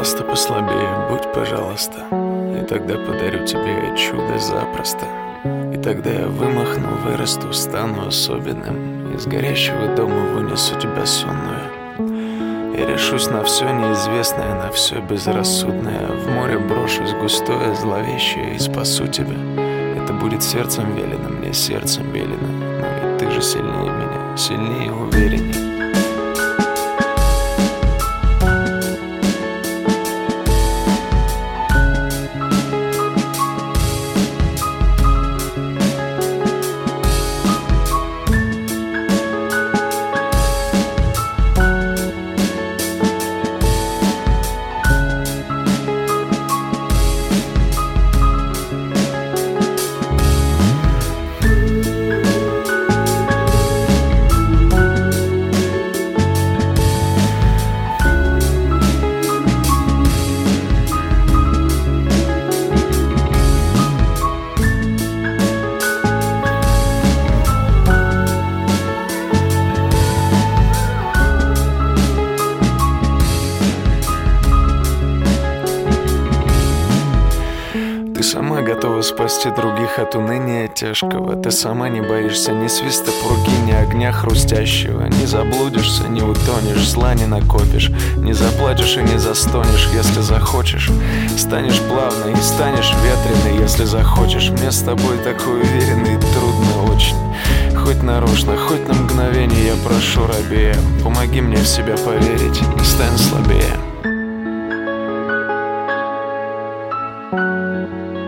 Просто послабее, будь, пожалуйста, и тогда подарю тебе чудо запросто. И тогда я вымахну, вырасту, стану особенным, из горящего дома вынесу тебя сонную. Я решусь на все неизвестное, на все безрассудное, в море брошусь густое, зловещее и спасу тебя. Это будет сердцем велено, мне сердцем велено, но ведь ты же сильнее меня, сильнее и увереннее. Ты сама готова спасти других от уныния тяжкого. Ты сама не боишься ни свиста пурги, ни огня хрустящего. Не заблудишься, не утонешь, зла не накопишь, не заплачешь и не застонешь, если захочешь. Станешь плавной и станешь ветреной, если захочешь. Мне с тобой такой уверенный, трудно очень. Хоть нарочно, хоть на мгновение я прошу рабея, помоги мне в себя поверить, не стань слабее.